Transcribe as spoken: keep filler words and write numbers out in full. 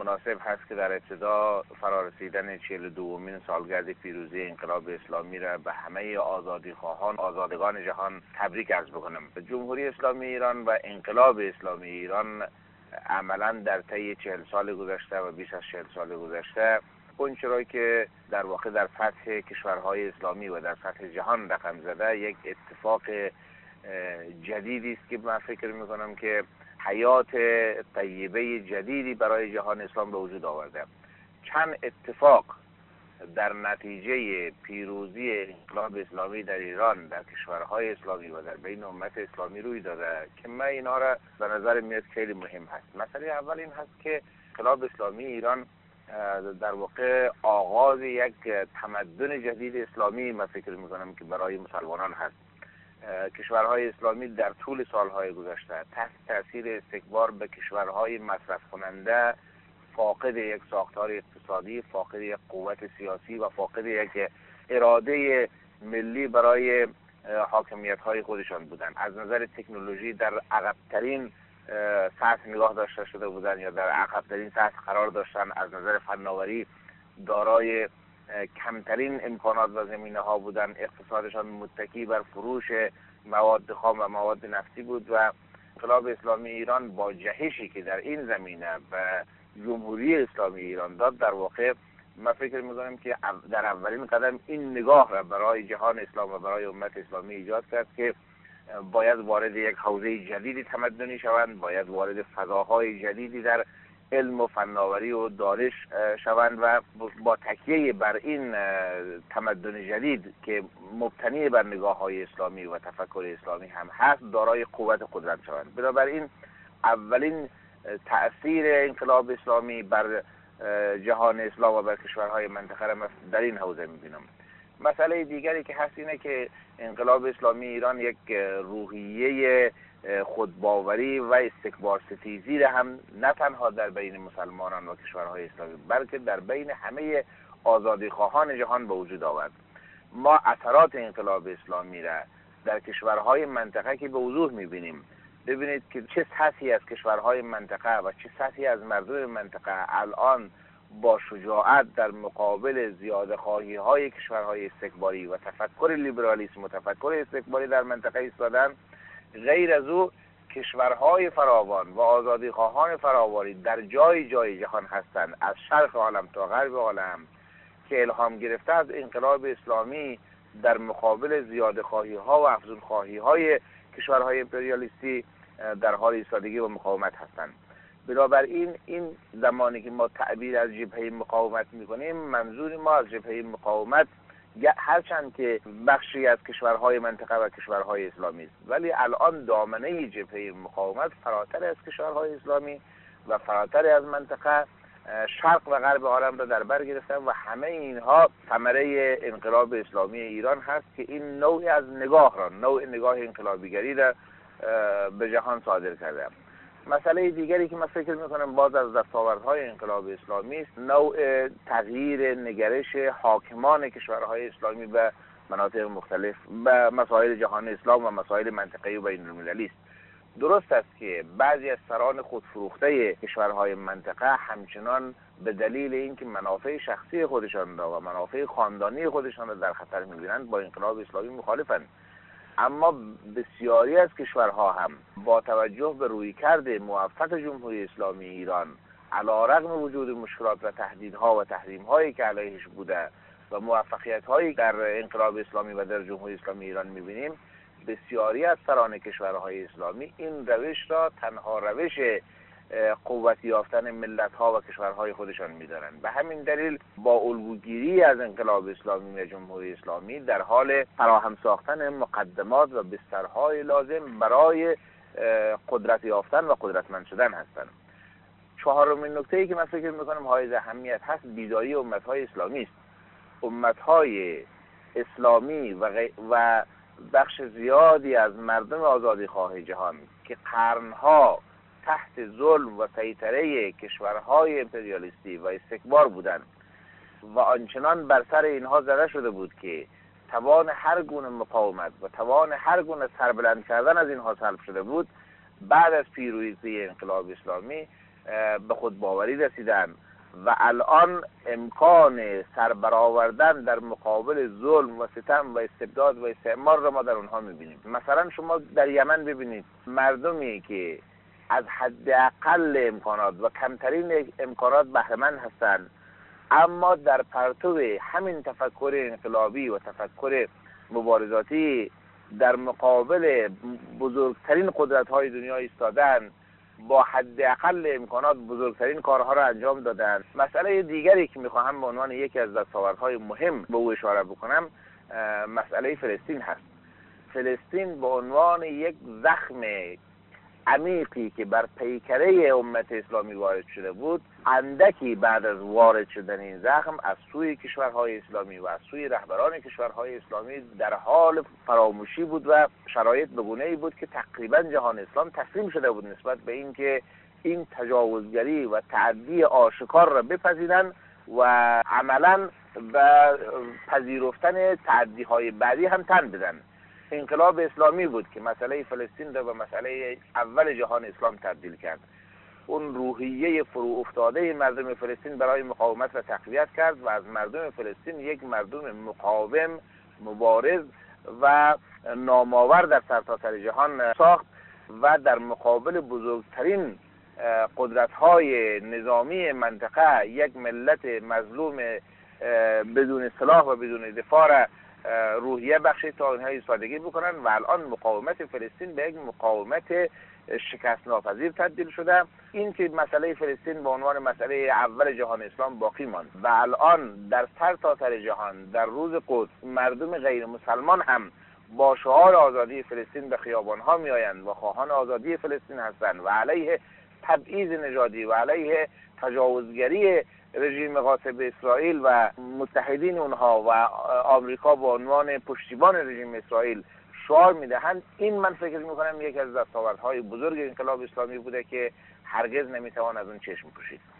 مناسب هست که در ابتدا فرارسیدن چهل و دومین سالگرد پیروزی انقلاب اسلامی را به همه آزادیخواهان آزادگان جهان تبریک عرض بکنم. جمهوری اسلامی ایران و انقلاب اسلامی ایران عملا در طی چهل سال گذشته و بیش از چهل سال گذشته اون چرا که در واقع در سطح کشورهای اسلامی و در سطح جهان رقم زده یک اتفاق جدیدی است که من فکر میکنم که حیات طیبه جدیدی برای جهان اسلام به وجود آورده. چند اتفاق در نتیجه پیروزی انقلاب اسلامی در ایران در کشورهای اسلامی و در بین امت اسلامی روی داده که من اینا را به نظر میاد خیلی مهم هست. مسئله اول این هست که انقلاب اسلامی ایران در واقع آغاز یک تمدن جدید اسلامی من فکر میکنم که برای مسلمانان هست. کشورهای اسلامی در طول سالهای گذشته تحت تاثیر استکبار به کشورهای مصرف کننده، فاقد یک ساختار اقتصادی، فاقد یک قوت سیاسی و فاقد یک اراده ملی برای حاکمیت های خودشان بودند. از نظر تکنولوژی در عقب‌ترین سطح نگاه داشته شده بودند یا در عقب‌ترین سطح قرار داشتن. از نظر فناوری دارای کمترین امکانات و زمینه ها بودن. اقتصادشان متکی بر فروش مواد خام و مواد نفتی بود و انقلاب اسلامی ایران با جهشی که در این زمینه و جمهوری اسلامی ایران داد در واقع من فکر می‌کنم که در اولین قدم این نگاه را برای جهان اسلام و برای امت اسلامی ایجاد کرد که باید وارد یک حوزه جدیدی تمدنی شوند، باید وارد فضاهای جدیدی در علم و فناوری و دانش شوند و با تکیه بر این تمدن جدید که مبتنی بر نگاه های اسلامی و تفکر اسلامی هم هست دارای قوت قدرت شوند. بنابراین اولین تأثیر انقلاب اسلامی بر جهان اسلام و بر کشورهای منطقه را در این حوزه می‌بینم. مسئله دیگری که هست اینه که انقلاب اسلامی ایران یک روحیه خودباوری و استکبار ستیزی را هم نه تنها در بین مسلمانان و کشورهای اسلامی بلکه در بین همه آزادیخواهان جهان به وجود آورد. ما اثرات انقلاب اسلامی را در کشورهای منطقه که به وضوح می‌بینیم. ببینید که چه سطحی از کشورهای منطقه و چه سطحی از مردم منطقه الان با شجاعت در مقابل زیاده‌خواهی های کشورهای استکباری و تفکر لیبرالیسم و تفکر استکباری در منطقه ایستادن. غیر از او کشورهای فراوان و آزادیخواهان فراوانی در جای جای جهان هستند از شرق عالم تا غرب عالم که الهام گرفته از انقلاب اسلامی در مقابل زیاده‌خواهی ها و افزونخواهی های کشورهای امپریالیستی در حال ایستادگی و مقاومت هستند. بنابراین این زمانی که ما تعبیر از جبهه مقاومت میکنیم منظور ما از جبهه مقاومت هرچند که بخشی از کشورهای منطقه و کشورهای اسلامی است ولی الان دامنه جبهه مقاومت فراتر از کشورهای اسلامی و فراتر از منطقه شرق و غرب عالم را در بر گرفتن و همه اینها ثمره انقلاب اسلامی ایران هست که این نوعی از نگاه را نوع نگاه انقلابیگری را به جهان صادر کرده. مسئله دیگری که من فکر میکنم باز از دستاوردهای انقلاب اسلامی است نوع تغییر نگرش حاکمان کشورهای اسلامی به مناطق مختلف به مسائل جهان اسلام و مسائل منطقه‌ای و بین المللی است. درست است که بعضی از سران خودفروخته کشورهای منطقه همچنان به دلیل اینکه منافع شخصی خودشان را و منافع خاندانی خودشان را در خطر می‌بینند با انقلاب اسلامی مخالفند. اما بسیاری از کشورها هم با توجه به رویکرد موفق جمهوری اسلامی ایران علیرغم وجود مشکلات و تهدیدها و تحریم‌هایی که علیهش بوده و موفقیت‌هایی در انقلاب اسلامی و در جمهوری اسلامی ایران می‌بینیم بسیاری از سران کشورهای اسلامی این روش را تنها روش قوت یافتن ملت‌ها و کشورهای خودشان می‌دانند. به همین دلیل با الگوگیری از انقلاب اسلامی و جمهوری اسلامی در حال فراهم ساختن مقدمات و بسترهای لازم برای قدرت یافتن و قدرتمند شدن هستند. چهارمین نکته‌ای که من فکر می‌کنم حائز اهمیت هست بیداری امت‌های اسلامی است. امت‌های اسلامی و, غ... و بخش زیادی از مردم آزادیخواه جهان که قرنها تحت ظلم و سیطره کشورهای امپریالیستی و استکبار بودند و آنچنان بر سر اینها زده شده بود که توان هر گونه مقاومت و توان هر گونه سربلند کردن از اینها سلب شده بود، بعد از پیروزی انقلاب اسلامی به خود باوری رسیدن و الان امکان سربرآوردن در مقابل ظلم و ستم و استبداد و استعمار را ما در اونها میبینیم. مثلا شما در یمن ببینید مردمی که از حداقل امکانات و کمترین امکانات بهره‌مند هستند، اما در پرتو همین تفکر انقلابی و تفکر مبارزاتی در مقابل بزرگترین قدرت‌های دنیا ایستادن، با حداقل امکانات بزرگترین کارها را انجام دادن. مسئله دیگری که میخواهم به عنوان یکی از دستاوردهای مهم به او اشاره بکنم مسئله فلسطین هست. فلسطین به عنوان یک زخم عمیقی که بر پیکره امت اسلامی وارد شده بود، اندکی بعد از وارد شدن این زخم از سوی کشورهای اسلامی و از سوی رهبران کشورهای اسلامی در حال فراموشی بود و شرایط به گونه‌ای بود که تقریبا جهان اسلام تسلیم شده بود نسبت به این که این تجاوزگری و تعدی آشکار را بپذیرند و عملا به پذیرفتن تعدی‌های بعدی هم تن بدن. انقلاب اسلامی بود که مسئله فلسطین را به مسئله اول جهان اسلام تبدیل کرد. اون روحیه فرو افتاده مردم فلسطین برای مقاومت را تقویت کرد و از مردم فلسطین یک مردم مقاوم، مبارز و نامآور در سرتاسر جهان ساخت و در مقابل بزرگترین قدرت‌های نظامی منطقه یک ملت مظلوم بدون سلاح و بدون دفاع را روحیه بخشی تا اینها ایستادگی بکنن و الان مقاومت فلسطین به یک مقاومت شکست ناپذیر تبدیل شده. این که مسئله فلسطین به عنوان مسئله اول جهان اسلام باقی ماند و الان در سرتاسر جهان در روز قدس مردم غیر مسلمان هم با شعار آزادی فلسطین به خیابان‌ها میآیند و خواهان آزادی فلسطین هستند و علیه تبعیض نژادی و علیه تجاوزگری رژیم غاصب اسرائیل و متحدین اونها و آمریکا به عنوان پشتیبان رژیم اسرائیل شعار میدهند. این من فکر میکنم یکی از دستاوردهای بزرگ انقلاب اسلامی بوده که هرگز نمیتوان از اون چشم پوشید.